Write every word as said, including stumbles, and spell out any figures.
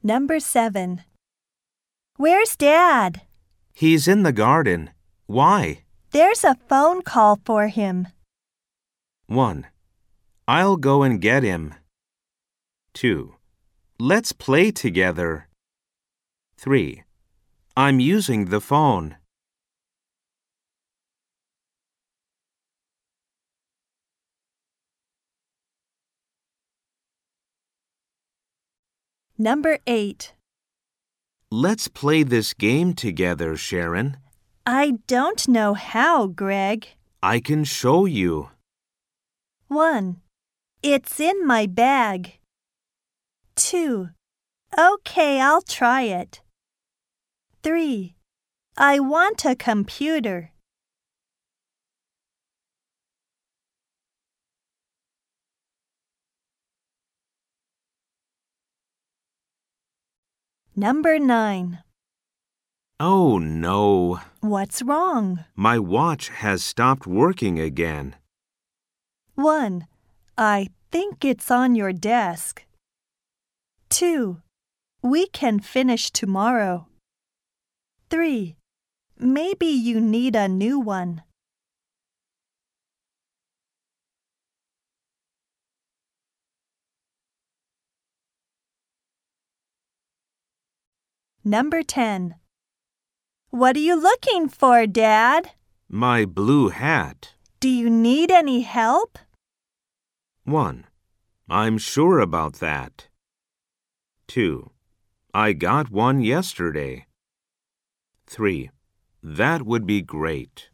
Number seven. Where's Dad? He's in the garden. Why? There's a phone call for him. one. I'll go and get him. two. Let's play together. three. I'm using the phone. Number eight. Let's play this game together, Sharon. I don't know how, Greg. I can show you. one. It's in my bag. two. Okay, I'll try it. three. I want a computer. Number nine. Oh, no. What's wrong? My watch has stopped working again. one. I think it's on your desk. two. We can finish tomorrow. three. Maybe you need a new one. Number ten. What are you looking for, Dad? My blue hat. Do you need any help? one. I'm sure about that. two. I got one yesterday. three. That would be great.